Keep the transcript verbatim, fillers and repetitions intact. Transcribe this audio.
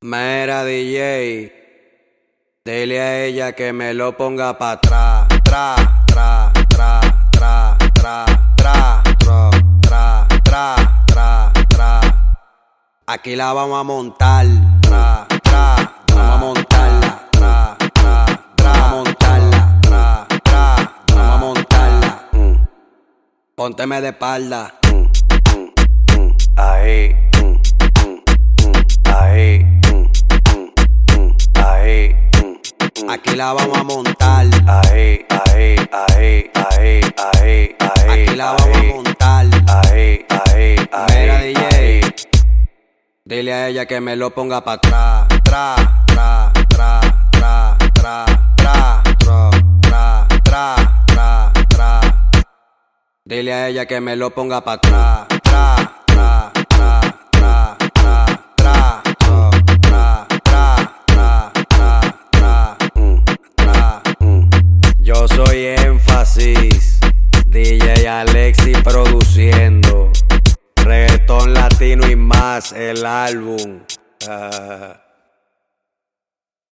Mera D J, dile a ella que me lo ponga pa' atrás. Tra, tra, tra, tra, tra, tra, tra, tra, tra, tra, tra. Aquí la vamos a montar. Tra, tra, vamos a montarla. Tra, tra, tra, vamos a montarla. Tra, tra, tra, vamos a montarla. Mm. Pónteme de espalda. Mm, mm, mm. Ahí. Mm, mm, mm. Ahí. Aquí la vamos a montar. Ahí, ahí, ahí, ahí, ahí, ahí. Aquí la vamos a montar. Ahí, ahí, ahí. Mira, D J, dile a ella que me lo ponga pa' atrás. Tra, tra, tra, tra, tra, tra, tra, tra, tra, tra, tra. Dile a ella que me lo ponga pa' atrás. Tra, tra, tra, tra, tra, tra, tra, tra, tra, tra. Yo soy Énfasis, D J Alexi produciendo reggaetón latino y más, el álbum. Uh.